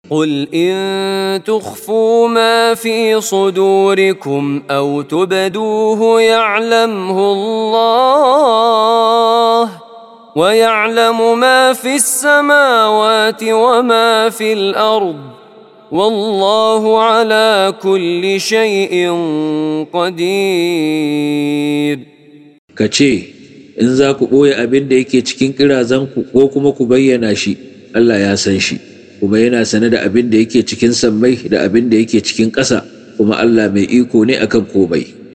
قل إن تخفوا ما في صدوركم أو تبدوه يعلمه الله ويعلم ما في السماوات وما في الأرض والله على كل شيء قدير. kace in za ku ɓoye abin da yake cikin ƙirazanku ko kuma ku bayyana shi, Allah ya san shi, kuma yana sane da abin da yake cikin sammai da abin da yake cikin ƙasa, kuma Allah mai iko ne akan komai.